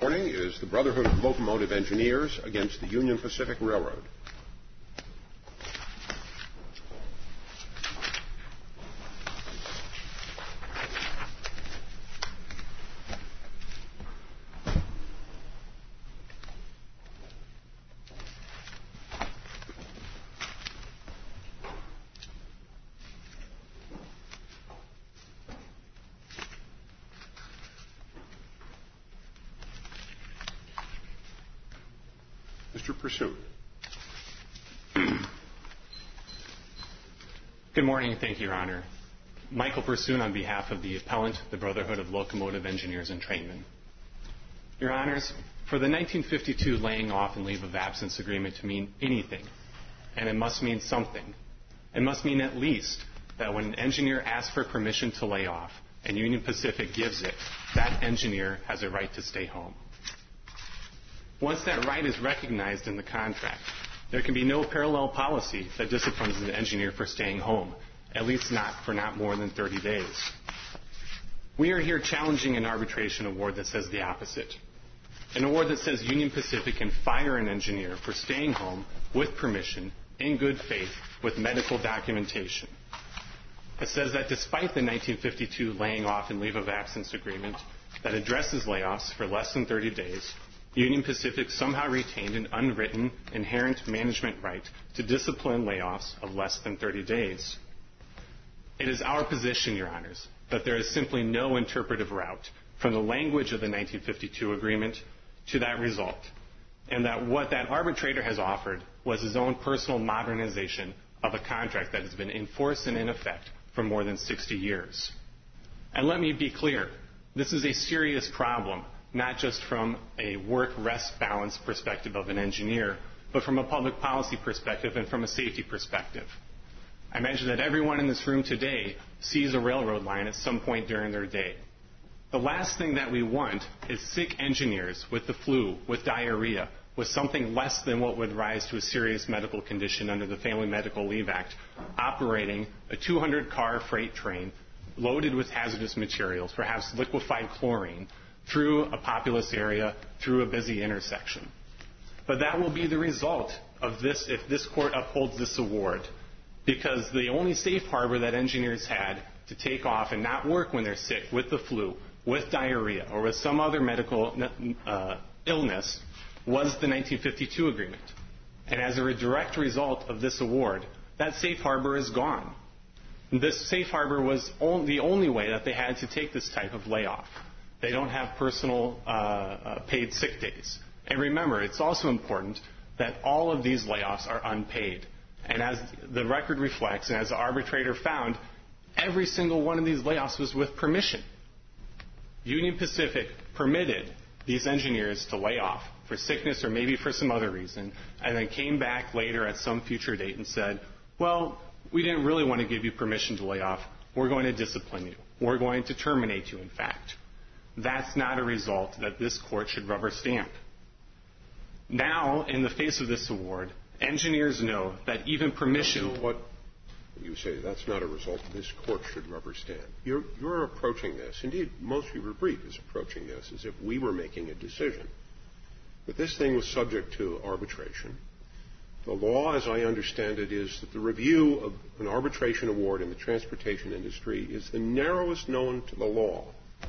morning is the Brotherhood of Locomotive Engineers against the Union Pacific Railroad. Mr. Pursoon. Good morning. Thank you, Your Honor. Michael Pursoon on behalf of the appellant, the Brotherhood of Locomotive Engineers and Trainmen. Your Honors, for the 1952 laying off and leave of absence agreement to mean anything, and it must mean something, it must mean at least that when an engineer asks for permission to lay off and Union Pacific gives it, that engineer has a right to stay home. Once that right is recognized in the contract, there can be no parallel policy that disciplines an engineer for staying home, at least not for not more than 30 days. We are here challenging an arbitration award that says the opposite. An award that says Union Pacific can fire an engineer for staying home with permission, in good faith, with medical documentation. It says that despite the 1952 laying off and leave of absence agreement that addresses layoffs for less than 30 days, Union Pacific somehow retained an unwritten, inherent management right to discipline layoffs of less than 30 days. It is our position, Your Honors, that there is simply no interpretive route from the language of the 1952 agreement to that result, and that what that arbitrator has offered was his own personal modernization of a contract that has been in force and in effect for more than 60 years. And let me be clear, this is a serious problem, not just from a work-rest balance perspective of an engineer, but from a public policy perspective and from a safety perspective. I imagine that everyone in this room today sees a railroad line at some point during their day. The last thing that we want is sick engineers with the flu, with diarrhea, with something less than what would rise to a serious medical condition under the Family Medical Leave Act, operating a 200-car freight train loaded with hazardous materials, perhaps liquefied chlorine, through a populous area, through a busy intersection. But that will be the result of this if this court upholds this award, because the only safe harbor that engineers had to take off and not work when they're sick with the flu, with diarrhea, or with some other medical illness was the 1952 agreement. And as a direct result of this award, that safe harbor is gone. This safe harbor was the only way that they had to take this type of layoff. They don't have personal paid sick days. And remember, it's also important that all of these layoffs are unpaid. And as the record reflects, and as the arbitrator found, every single one of these layoffs was with permission. Union Pacific permitted these engineers to lay off for sickness or maybe for some other reason, and then came back later at some future date and said, well, we didn't really want to give you permission to lay off. We're going to discipline you. We're going to terminate you, in fact. That's not a result that this court should rubber stamp. Now, in the face of this award, engineers know that even permission... You know what you say, that's not a result this court should rubber stamp. You're approaching this, indeed, most of your brief is approaching this as if we were making a decision. But this thing was subject to arbitration. The law, as I understand it, is that the review of an arbitration award in the transportation industry is the narrowest known to the law.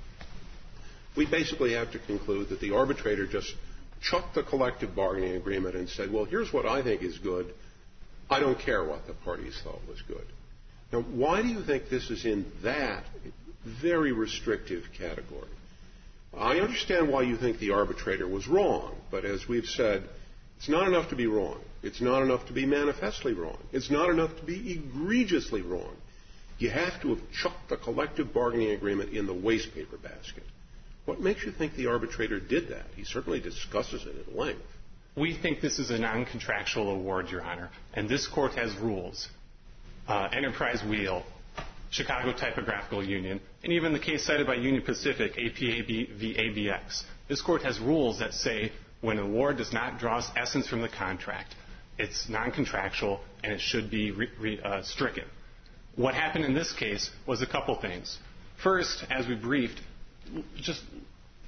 We basically have to conclude that the arbitrator just chucked the collective bargaining agreement and said, well, here's what I think is good. I don't care what the parties thought was good. Now, why do you think this is in that very restrictive category? I understand why you think the arbitrator was wrong, but as we've said, it's not enough to be wrong. It's not enough to be manifestly wrong. It's not enough to be egregiously wrong. You have to have chucked the collective bargaining agreement in the waste paper basket. What makes you think the arbitrator did that? He certainly discusses it at length. We think this is a non-contractual award, Your Honor, and this court has rules. Enterprise Wheel, Chicago Typographical Union, and even the case cited by Union Pacific, APA v. ABX. This court has rules that say when an award does not draw essence from the contract, it's non-contractual and it should be stricken. What happened in this case was a couple things. First, as we briefed, just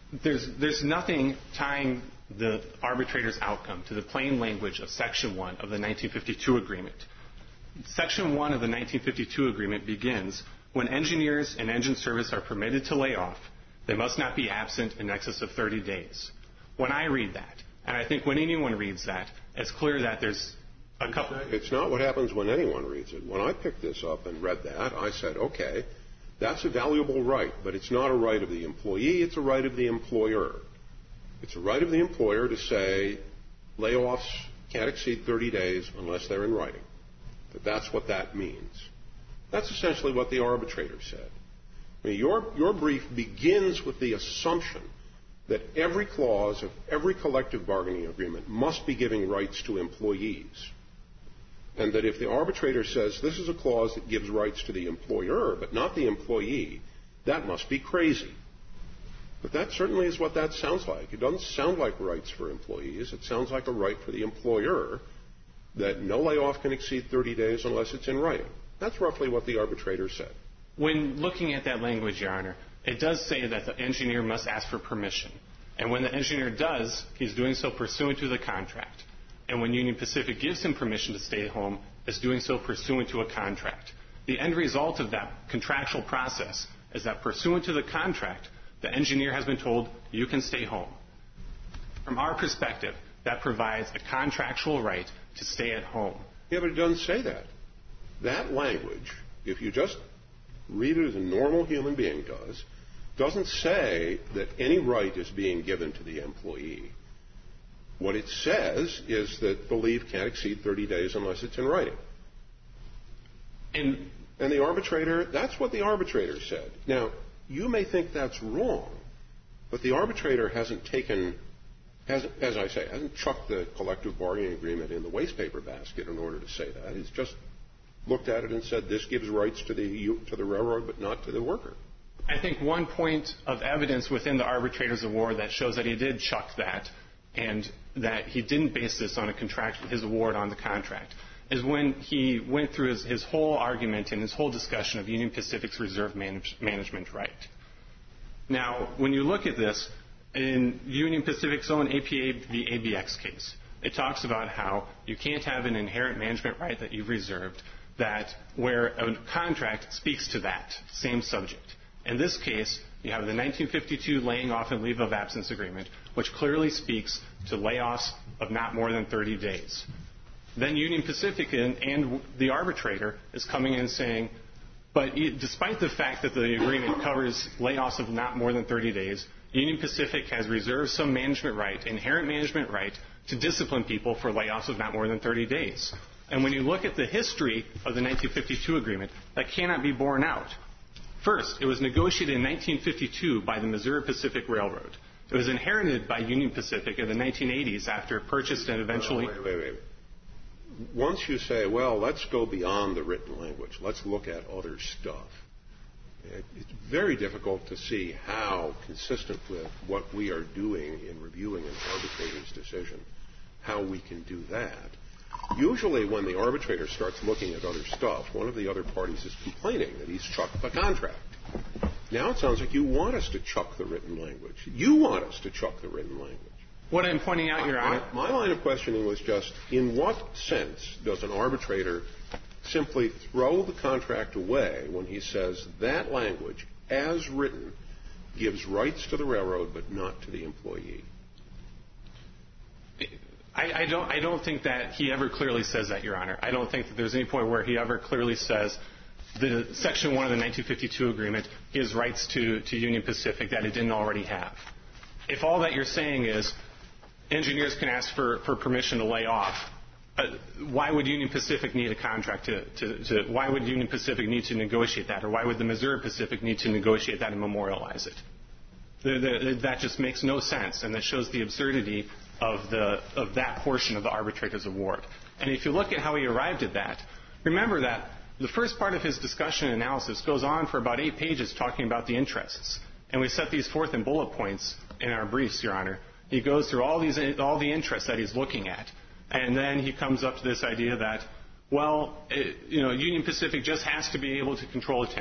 there's nothing tying the arbitrator's outcome to the plain language of Section 1 of the 1952 agreement. Section 1 of the 1952 agreement begins, when engineers in engine service are permitted to lay off, they must not be absent in excess of 30 days. When I read that, and I think when anyone reads that, it's clear that there's a couple... It's not what happens when anyone reads it. When I picked this up and read that, I said, okay, that's a valuable right, but it's not a right of the employee, it's a right of the employer. It's a right of the employer to say layoffs can't exceed 30 days unless they're in writing. That's what that means. That's essentially what the arbitrator said. I mean, your brief begins with the assumption that every clause of every collective bargaining agreement must be giving rights to employees. And that if the arbitrator says this is a clause that gives rights to the employer but not the employee, that must be crazy. But that certainly is what that sounds like. It doesn't sound like rights for employees. It sounds like a right for the employer that no layoff can exceed 30 days unless it's in writing. That's roughly what the arbitrator said. When looking at that language, Your Honor, it does say that the engineer must ask for permission. And when the engineer does, he's doing so pursuant to the contract. And when Union Pacific gives him permission to stay home, it's doing so pursuant to a contract. The end result of that contractual process is that pursuant to the contract, the engineer has been told, you can stay home. From our perspective, that provides a contractual right to stay at home. Yeah, but it doesn't say that. That language, if you just read it as a normal human being does, doesn't say that any right is being given to the employee. What it says is that the leave can't exceed 30 days unless it's in writing. And the arbitrator, that's what the arbitrator said. Now, you may think that's wrong, but the arbitrator hasn't chucked the collective bargaining agreement in the waste paper basket in order to say that. He's just looked at it and said this gives rights to the railroad but not to the worker. I think one point of evidence within the arbitrator's award that shows that he did chuck that and that he didn't base this on his award on the contract is when he went through his whole argument and his whole discussion of Union Pacific's reserve management right. Now, when you look at this, in Union Pacific's own APA v. ABX case, it talks about how you can't have an inherent management right that you've reserved that where a contract speaks to that same subject. In this case, you have the 1952 laying off and leave of absence agreement, which clearly speaks to layoffs of not more than 30 days. Then Union Pacific and the arbitrator is coming in and saying, but despite the fact that the agreement covers layoffs of not more than 30 days, Union Pacific has reserved some management right, inherent management right, to discipline people for layoffs of not more than 30 days. And when you look at the history of the 1952 agreement, that cannot be borne out. First, it was negotiated in 1952 by the Missouri Pacific Railroad. It was inherited by Union Pacific in the 1980s after it purchased and eventually... Wait. Once you say, well, let's go beyond the written language, let's look at other stuff, it's very difficult to see how, consistent with what we are doing in reviewing an arbitrator's decision, how we can do that. Usually when the arbitrator starts looking at other stuff, one of the other parties is complaining that he's chucked the contract. Now it sounds like you want us to chuck the written language. You want us to chuck the written language. What I'm pointing out, Your Honor... My line of questioning was just, in what sense does an arbitrator simply throw the contract away when he says that language, as written, gives rights to the railroad but not to the employee? I don't think that he ever clearly says that, Your Honor. I don't think that there's any point where he ever clearly says the Section 1 of the 1952 agreement gives rights to Union Pacific that it didn't already have. If all that you're saying is engineers can ask for permission to lay off, why would Union Pacific need a contract why would Union Pacific need to negotiate that, or why would the Missouri Pacific need to negotiate that and memorialize it? That just makes no sense, and that shows the absurdity of that portion of the arbitrator's award. And if you look at how he arrived at that, remember that the first part of his discussion and analysis goes on for about 8 pages talking about the interests. And we set these forth in bullet points in our briefs, Your Honor. He goes through all the interests that he's looking at. And then he comes up to this idea that, well, Union Pacific just has to be able to control attendance.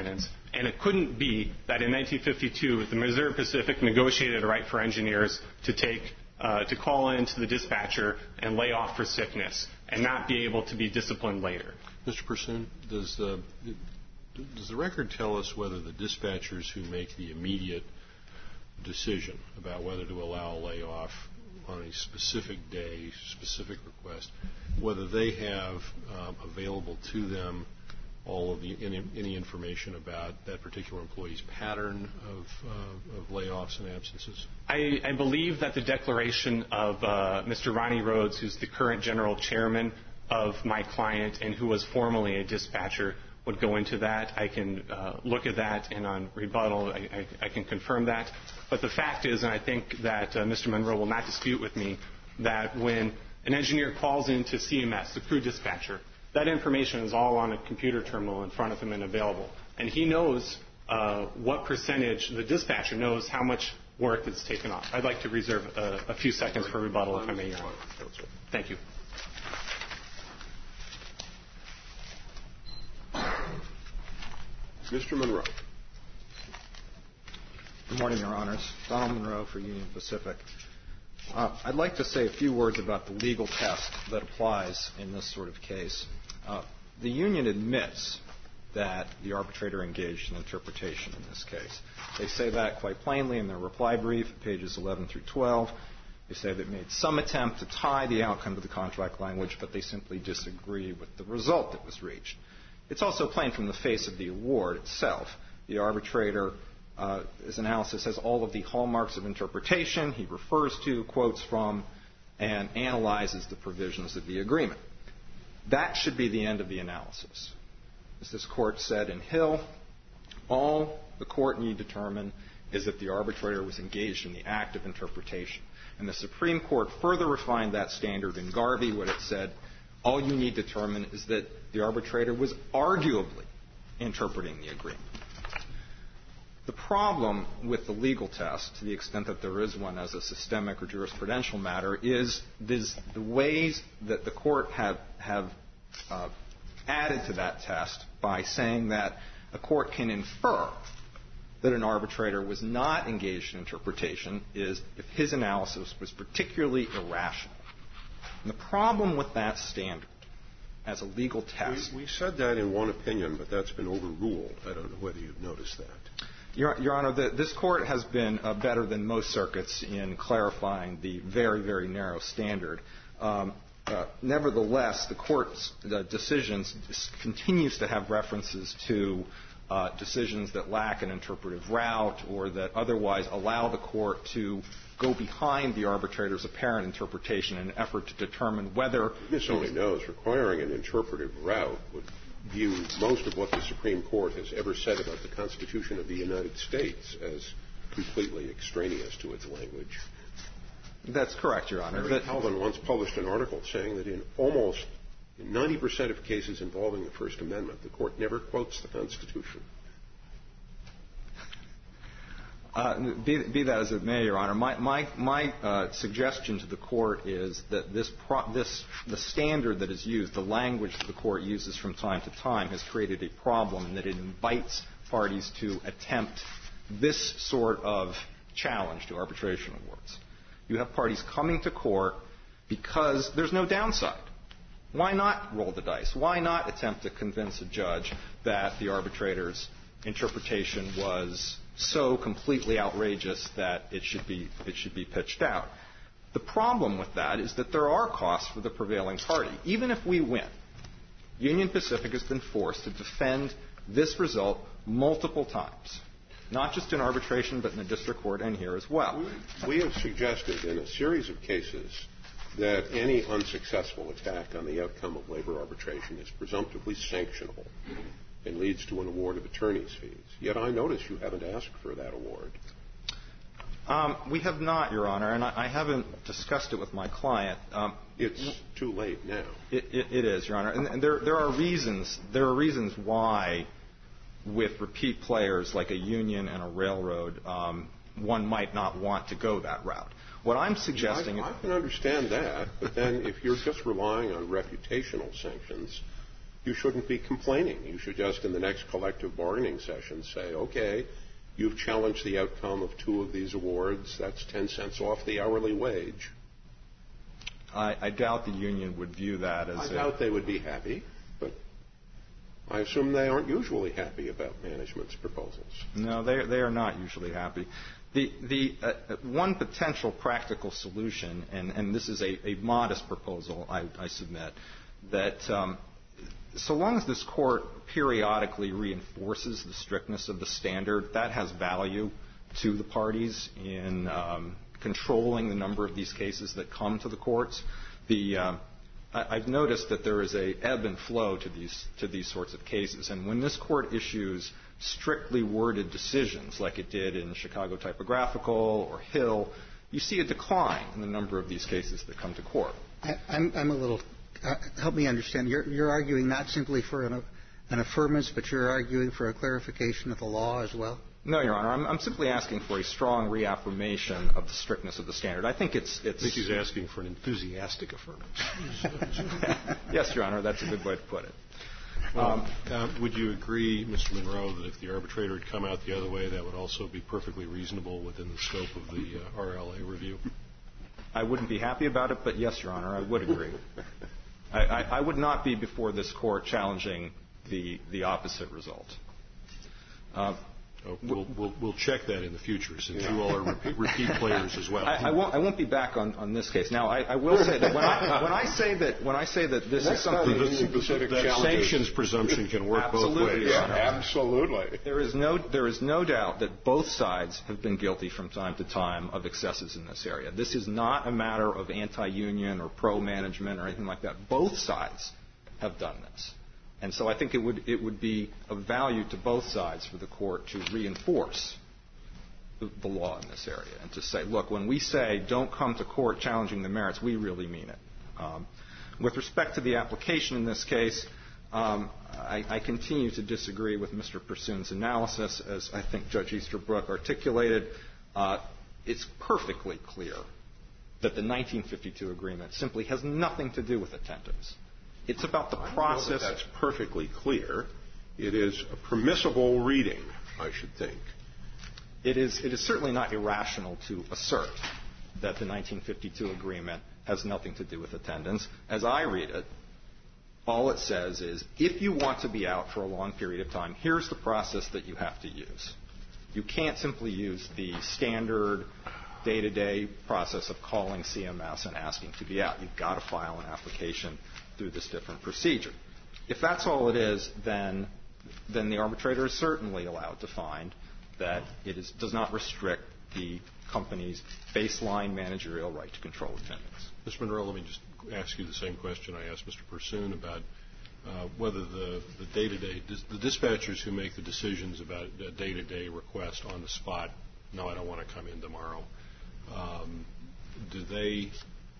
And it couldn't be that in 1952 the Missouri Pacific negotiated a right for engineers to call into the dispatcher and lay off for sickness and not be able to be disciplined later. Mr. Pursoon, does the record tell us whether the dispatchers who make the immediate decision about whether to allow a layoff on a specific day, specific request, whether they have available to them all of any information about that particular employee's pattern of layoffs and absences? I believe that the declaration of Mr. Ronnie Rhodes, who's the current general chairman of my client and who was formerly a dispatcher, would go into that. I can look at that, and on rebuttal I can confirm that. But the fact is, and I think that Mr. Monroe will not dispute with me, that when an engineer calls into CMS, the crew dispatcher, that information is all on a computer terminal in front of him and available. And he knows what percentage, the dispatcher knows how much work is taken off. I'd like to reserve a few seconds for rebuttal, if I may, Your Honor. Thank you. Mr. Monroe. Good morning, Your Honors. Donald Monroe for Union Pacific. I'd like to say a few words about the legal test that applies in this sort of case. The union admits that the arbitrator engaged in interpretation in this case. They say that quite plainly in their reply brief, pages 11 through 12. They say they made some attempt to tie the outcome to the contract language, but they simply disagree with the result that was reached. It's also plain from the face of the award itself. The arbitrator, his analysis has all of the hallmarks of interpretation. He refers to, quotes from, and analyzes the provisions of the agreement. That should be the end of the analysis. As this court said in Hill, all the court need determine is that the arbitrator was engaged in the act of interpretation. And the Supreme Court further refined that standard in Garvey when it said, all you need to determine is that the arbitrator was arguably interpreting the agreement. The problem with the legal test, to the extent that there is one as a systemic or jurisprudential matter, is the ways that the court have added to that test by saying that a court can infer that an arbitrator was not engaged in interpretation is if his analysis was particularly irrational. And the problem with that standard as a legal test... We said that in one opinion, but that's been overruled. I don't know whether you've noticed that. Your Honor, this court has been better than most circuits in clarifying the very, very narrow standard. Nevertheless, the court's decisions continues to have references to decisions that lack an interpretive route or that otherwise allow the court to go behind the arbitrator's apparent interpretation in an effort to determine whether... This only knows requiring an interpretive route would view most of what the Supreme Court has ever said about the Constitution of the United States as completely extraneous to its language. That's correct, Your Honor. Mary Calvin once published an article saying that in almost 90% of cases involving the First Amendment, the court never quotes the Constitution. Be that as it may, Your Honor, my suggestion to the court is that the standard that is used, the language that the court uses from time to time, has created a problem in that it invites parties to attempt this sort of challenge to arbitration awards. You have parties coming to court because there's no downside. Why not roll the dice? Why not attempt to convince a judge that the arbitrator's interpretation was so completely outrageous that it should be pitched out? The problem with that is that there are costs for the prevailing party. Even if we win, Union Pacific has been forced to defend this result multiple times, not just in arbitration but in the district court and here as well. We have suggested in a series of cases that any unsuccessful attack on the outcome of labor arbitration is presumptively sanctionable and leads to an award of attorney's fees. Yet I notice you haven't asked for that award. We have not, Your Honor, and I haven't discussed it with my client. It's too late now. It is, Your Honor. And there are reasons why, with repeat players like a union and a railroad, one might not want to go that route. What I'm suggesting is... I can understand that, but then if you're just relying on reputational sanctions, you shouldn't be complaining. You should just, in the next collective bargaining session, say, okay, you've challenged the outcome of 2 of these awards. That's 10 cents off the hourly wage. I doubt the union would view that as I doubt they would be happy, but I assume they aren't usually happy about management's proposals. No, they are not usually happy. The one potential practical solution, and this is a modest proposal, I submit, that so long as this court periodically reinforces the strictness of the standard, that has value to the parties in controlling the number of these cases that come to the courts. I've noticed that there is a ebb and flow to these sorts of cases, and when this court issues strictly worded decisions like it did in Chicago Typographical or Hill, you see a decline in the number of these cases that come to court. I'm a little help me understand. You're arguing not simply for an affirmance, but you're arguing for a clarification of the law as well? No, Your Honor. I'm simply asking for a strong reaffirmation of the strictness of the standard. I think it's I think he's asking for an enthusiastic affirmance. Yes, Your Honor. That's a good way to put it. Would you agree, Mr. Monroe, that if the arbitrator had come out the other way, that would also be perfectly reasonable within the scope of the RLA review? I wouldn't be happy about it, but yes, Your Honor, I would agree. I would not be before this court challenging the opposite result. We'll check that in the future, since you all are repeat players as well. I won't be back on this case. Now, I will say that when I say that this is something that sanctions presumption can work both ways. Yeah, absolutely. There is no doubt that both sides have been guilty from time to time of excesses in this area. This is not a matter of anti-union or pro-management or anything like that. Both sides have done this. And so I think it would be of value to both sides for the court to reinforce the law in this area and to say, look, when we say don't come to court challenging the merits, we really mean it. With respect to the application in this case, I continue to disagree with Mr. Pursoon's analysis. As I think Judge Easterbrook articulated, it's perfectly clear that the 1952 agreement simply has nothing to do with attendance. It's about the process. That's perfectly clear. It is a permissible reading, I should think. It is certainly not irrational to assert that the 1952 agreement has nothing to do with attendance. As I read it, all it says is if you want to be out for a long period of time, here's the process that you have to use. You can't simply use the standard day-to-day process of calling CMS and asking to be out. You've got to file an application through this different procedure. If that's all it is, then the arbitrator is certainly allowed to find that it does not restrict the company's baseline managerial right to control attendance. Mr. Monroe, let me just ask you the same question I asked Mr. Pursoon about whether the day-to-day, the dispatchers who make the decisions about a day-to-day request on the spot, no, I don't want to come in tomorrow, do they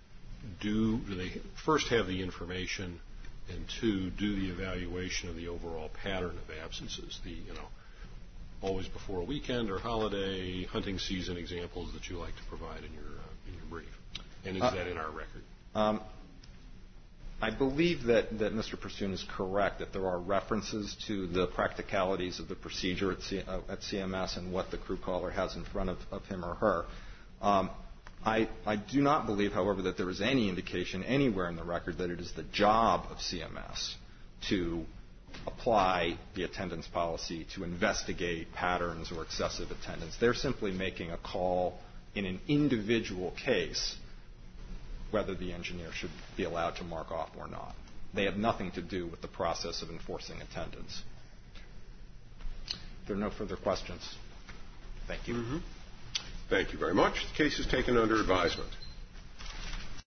first have the information, and two, do the evaluation of the overall pattern of absences, always before a weekend or holiday, hunting season examples that you like to provide in your brief? And is that in our record? I believe that Mr. Pursoon is correct, that there are references to the practicalities of the procedure at CMS and what the crew caller has in front of him or her. I do not believe, however, that there is any indication anywhere in the record that it is the job of CMS to apply the attendance policy to investigate patterns or excessive attendance. They're simply making a call in an individual case whether the engineer should be allowed to mark off or not. They have nothing to do with the process of enforcing attendance. If there are no further questions, thank you. Mm-hmm. Thank you very much. The case is taken under advisement.